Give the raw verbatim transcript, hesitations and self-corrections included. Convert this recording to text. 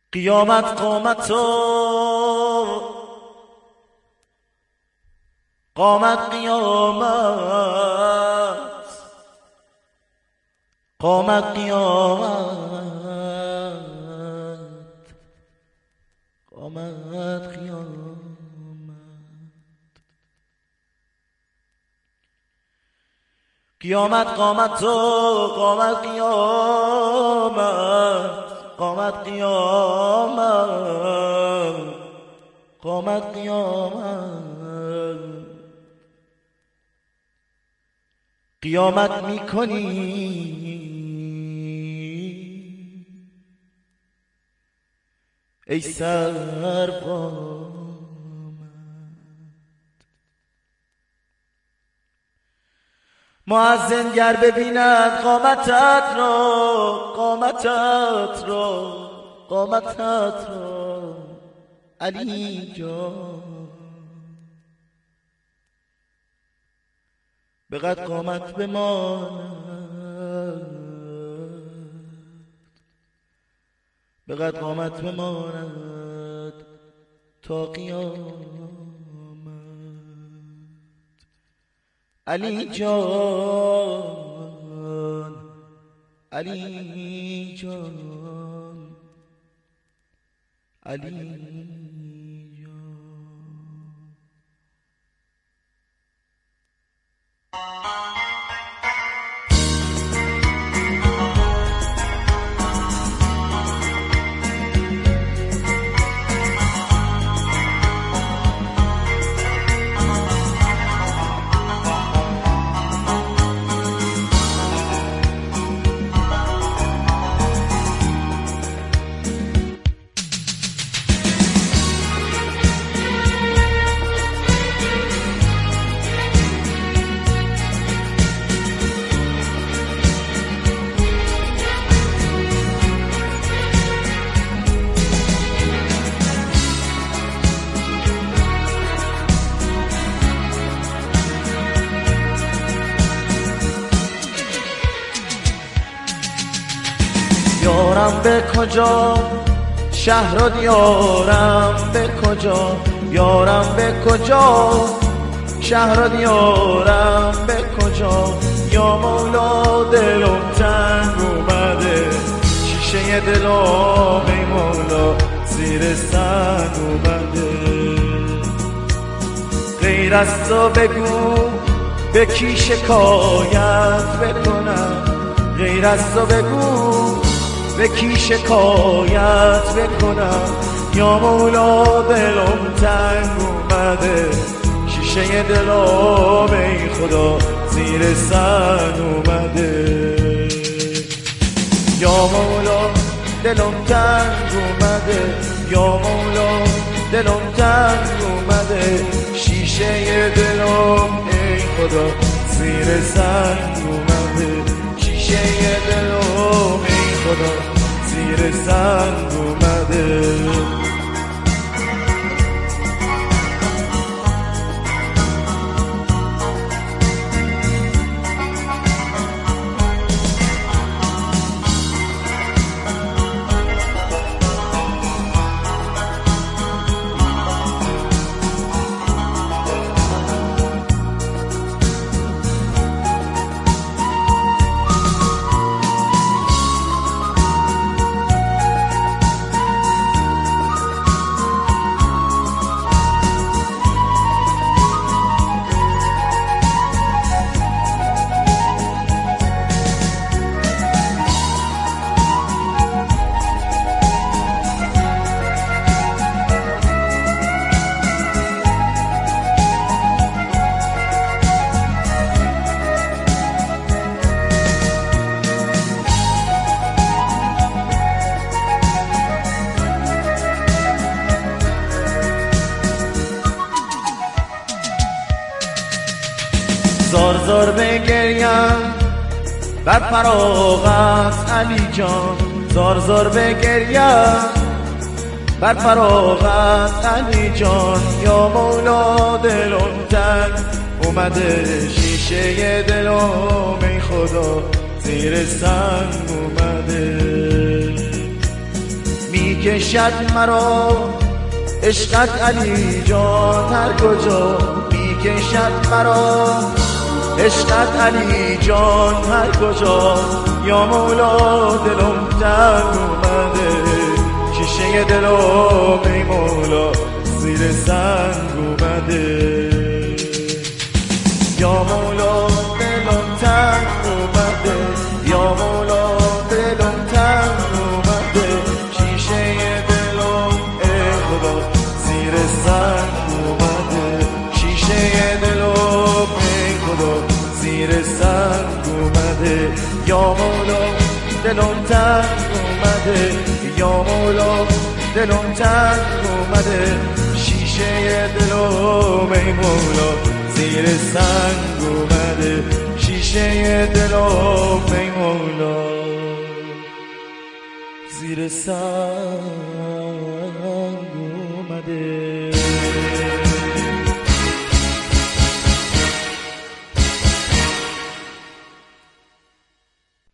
قیامت قامت و قامت قیامت قامت قیامت قامت قیامت قیامت قامت و قامت قیامت قامت قیامت قامت قیامت قیامت میکنی ای سرقامت مؤذن گر ببیند قامتت را قامتت را قامتت را علی جان بقد قامت بماند بقد قامت بماند تا قیامت علی جان علی جان علی جان یارم به کجا شهر و دیارم به کجا یارم به کجا شهر و دیارم به کجا یا مولا دلم تنگ اومده شیشه دلم ای مولا زیر سنگ اومده غیر از تو بگو به کی شکایت بکنم غیر از تو بگو به کی شکایت بکنم یا مولا دلم تنگ اومده شیشه دلم ای خدا زیر سنگ اومده یا مولا دلم تنگ اومده یا مولا دلم تنگ اومده شیشه دلم ای خدا زیر سنگ اومده شیشه دلم ای خدا زیر سنگ اومده زار زار بگریم بر فراغت علی جان زار زار بگریم بر فراغت علی جان یا مولا دلم تنگ اومده شیشه دلم ای خدا زیر سنگ اومده کشد مرا عشقت علی جان هر کجا می کشد مرا عشقت علی جان هر کجا یا مولا دلم تنگ اومده شیشه دلم ای مولا زیر سنگ اومده یا مولا دلم تنگ اومده یا مولا دلم تنگ اومده شیشه دلم ای خدا زیر سنگ اومده شیشه دلم ای خدا زیر سنگ اومده یا مولا دلم تنگ اومده یا مولا دلم تنگ اومده شیشه دلم ای مولا زیر سنگ اومده شیشه دلم ای مولا زیر سنگ